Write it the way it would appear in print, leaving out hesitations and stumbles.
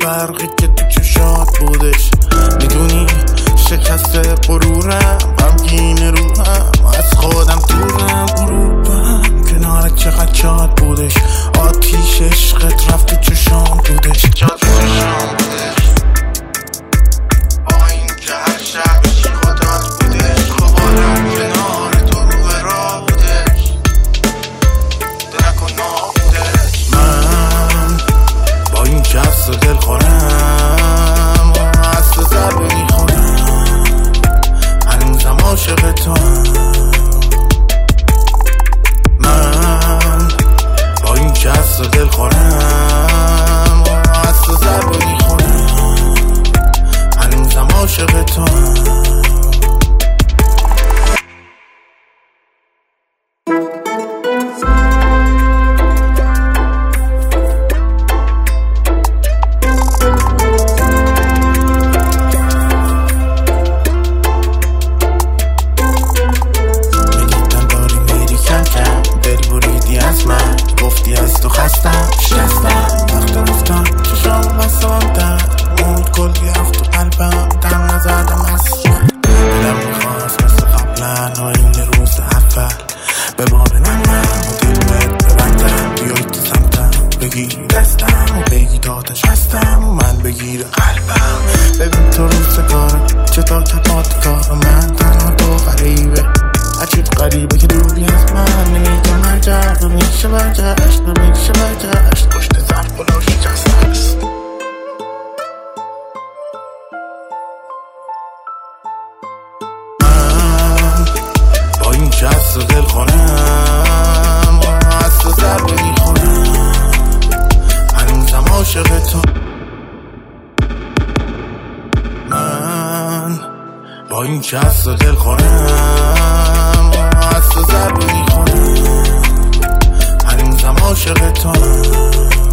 برقی که تو چشات بودش. میدونی شکست غرورم، غمگین روحم، از خودم دورم. غروبم کنار چقدر شاد بودش، آتیش عشقت رفت تو چشام بودش. جاد تو چشام بودش، با این که هر شب خودات بودش. خوابالم کنار تو رو راه بودش، درک و ناه بودش. من با این که از دل خورم و از تو ضربه میخورم، هنوزم عاشق تو. من با این که از دل خورم و از تو ضربه میخورم، هنوزم عاشق تو. گفتی از تو خستم، شکستم، وقت رفتم چشام بستم در موند، کلی رفت تو قلبم، دم نزدم اصلا. دلم میخواست مثل قبلا آین روز اول به بار نمم و دلمت ببندم، بیای تو سمتم بگیر دستم و بگی دادش هستم و من بگیر قلبم. ببین تو روزگارم چطور تپات کار من، تنها تو غریبه عجیب غریبه که دوری از من. نمیگم هرجا میشه برگشت، نمیشه برگشت، پشت ظرف و شکست است. من با این که از تو دل خورم و از تو ضربه میخورم، هنوزم عاشق تو. من با این که از تو دل خورم و از تو ضربه میخورم، هنوزم عاشق تو.